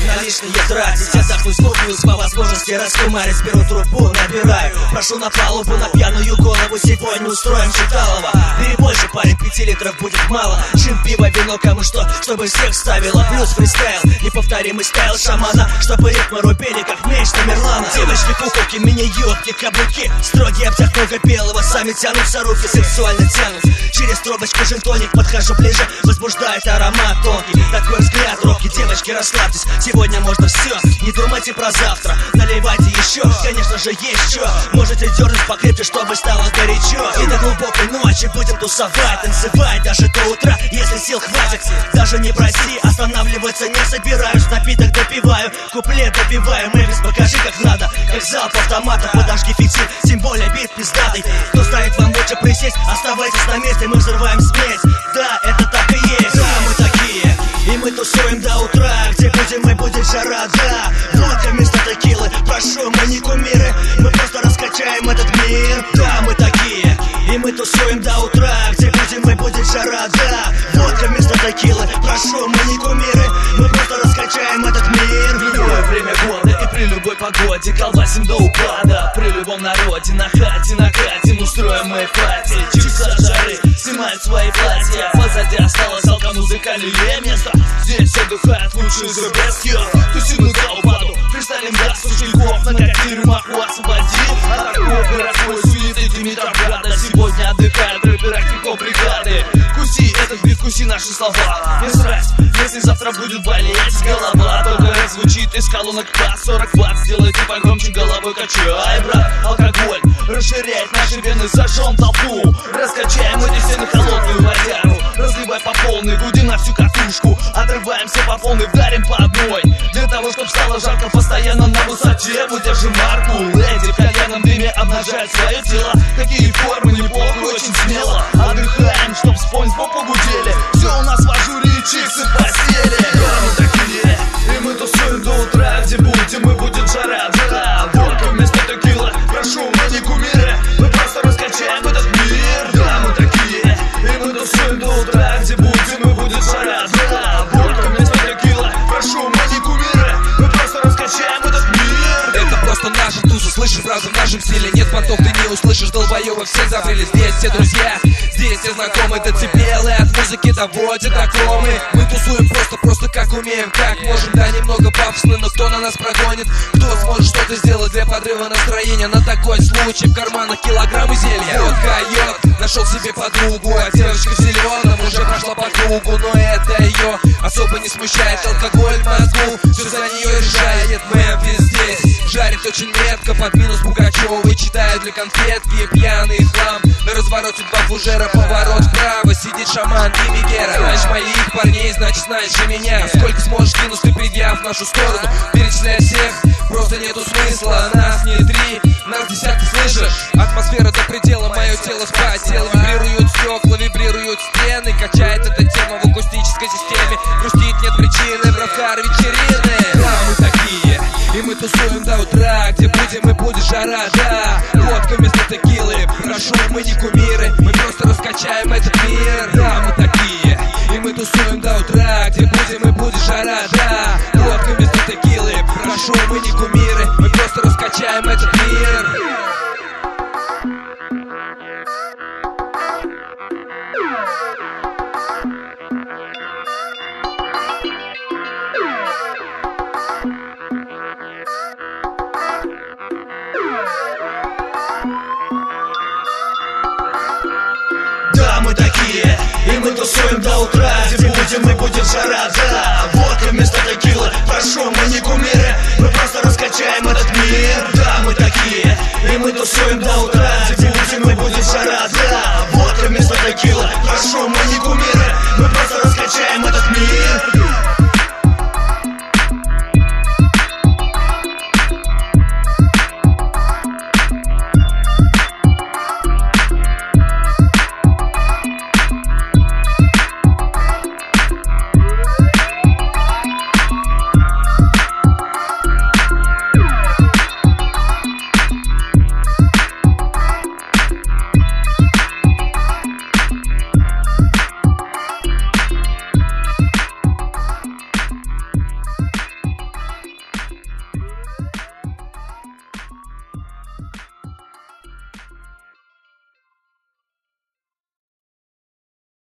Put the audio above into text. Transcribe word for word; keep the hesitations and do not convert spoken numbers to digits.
наличные тратить. Я захнусь, слухаюсь, по возможности раскумарить. Беру трубу, набираю, прошу на палубу, на пьяную голову сегодня устроим Читалова. Бери больше, парень, пяти литров будет мало. Шин, пиво, вино, кому что, чтобы всех ставило. Плюс фристайл, неповторимый стайл шамана, чтобы ритмы рубили, как меч Тамерлана. Девочки, куколки, мини-юбки, каблуки, строгий обтяг много белого, сами тянутся руки, сексуально тянут. Через трубочку жентоник, подхожу ближе, возбуждает аромат тонкий. Такой взгляд робкий, девочки, расслабьтесь, сегодня можно все, не думайте про завтра. Наливайте еще, конечно же есть что. Можете дернуть покрепче, чтобы стало горячо. И до глубокой ночи будем тусовать, танцевать даже до утра, если сил хватит. Даже не проси, останавливаться не собираюсь. Напиток допиваю, куплет допиваю. Мэвис, покажи как надо, как залп автомата. Подожги фитиль, тем более бит пиздатый. Кто ставит вам лучше присесть, оставайтесь на месте, мы взрываем смесь. Да, это так и есть, да, мы такие. И мы тусуем до утра, где будем мы, будет жара, да. Водка вместо текилы, прошу, мы не кумиры, мы просто раскачаем этот мир. Да, мы такие, и мы тусуем до утра, где будем мы, будет жара, да. Водка вместо текилы, прошу, мы не кумиры, мы просто раскачаем этот мир. В любое время года и при любой погоде колбасим до упада. При любом народе, на хате, на хате устроим мы пати. Чипса жары, снимают свои платья. Позади осталось алко-музыкальное место. Здесь отдыхают лучшие забески. Тусим мы до упаду, фристайлим до сушников. На каких маху освободил от такого городской суеты Димитровграда. Сегодня отдыхают рэперы хип-хоп бригады. Куси этот бит, куси наши слова. Не срать, если завтра будет болеть голова. Только звучит из колонок бас, сорок ватт. Сделайте погромче, головой качай, брат. Алкоголь расширяет наши вены, зажжем толпу. Раскачаем эти стены холодную водяру. Разливай по полной, гуди на всю катушку. Отрываемся по полной, вдарим по одной. Для того, чтоб стало жарко, постоянно на высоте. Мы держим марку, леди в кальянном дыме обнажает свое тело. Такие формы неплохо, очень смело. Отдыхаем, чтоб спонж по погудели. Все у нас в ажуре и чиксы в постели. Да, мы такие, и мы тусуем до утра, где будем, мы будет жара, да. Водка вместо текила, прошу, мы не кумиры, мы просто раскачаем этот мир. Да, мы такие, и мы тусуем до утра, где будем, мы будет жара, да. Водка вместо текила, прошу, мы не кумиры, мы просто раскачаем этот мир. Это просто наша туса, слышишь фразу в нашем стиле. Нет понтов, ты не услышишь, долбоёбы все забрели. Здесь все друзья, здесь все знакомые. Децибелы от музыки доводят до комы. Мы тусуем просто, просто как умеем, как можем. Да, немного пафосно, но кто на нас прогонит? Кто сможет что-то сделать для подрыва настроения? На такой случай в карманах килограммы зелья. Вот койот нашел себе подругу, а девочка в зеленом уже прошла по кругу. Но это ее особо не смущает. Алкоголь в мозгу все за нее решает. Мемфис здесь жарит очень метко, под минус Пугачёвой. Читаю для конфетки пьяный хлам. На развороте два фужера, поворот вправо. Сидит шаман и Мегера. Знаешь моих парней, значит знаешь и меня. Сколько сможешь кинуть ты, придя в нашу сторону? Перечислять всех просто нету смысла. Нас не три, нас десятки, слышишь? Атмосфера до предела, мое тело вспотело. Вибрируют стекла, вибрируют стены. Качает эта тема в акустической системе. Грустить нет причины, в Равкар вечерины. Да, мы такие, и мы тусуем до утра, где будем и будет жара, да. Водка вместо текилы, прошу, мы не кумиры, мы просто раскачаем этот мир. Да, мы такие, и мы тусуем до утра, где будем и будет жара, да. Водка вместо текилы, прошу, мы не кумиры, мы просто раскачаем этот мир. Да, мы такие, и мы тусуем до утра, где будем и будет жара, да. Водка вместо текилы, прошу, мы не кумиры, мы просто раскачаем этот мир. Да, мы такие, и мы тусуем до утра, где будем и будет жара, да. Водка вместо текилы, прошу, мы не кумиры, мы просто раскачаем этот мир.